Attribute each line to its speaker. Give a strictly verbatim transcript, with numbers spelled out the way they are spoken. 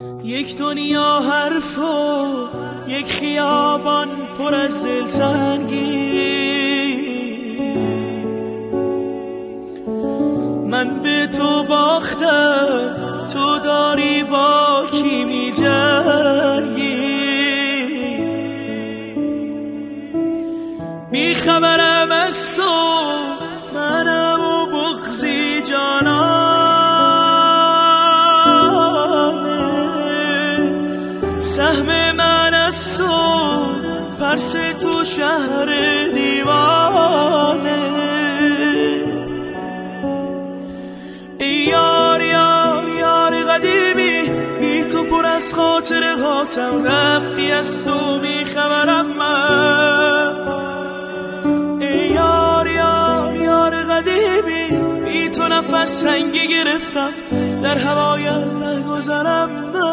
Speaker 1: یک دنیا حرف و یک خیابان پر از دلتنگی، من به تو باختم، تو داری با کی می جنگی. بی خبرم از تو، منم و بغضی جانانه، سهم من از تو پرس تو شهر دیوانه. ای یار یار یار قدیمی، بی تو پر از خاطره هاتم، رفتی از تو بی خبرم من. ای یار یار یار قدیمی، بی تو نفس تنگی گرفتم، در هوای ره گذرم من.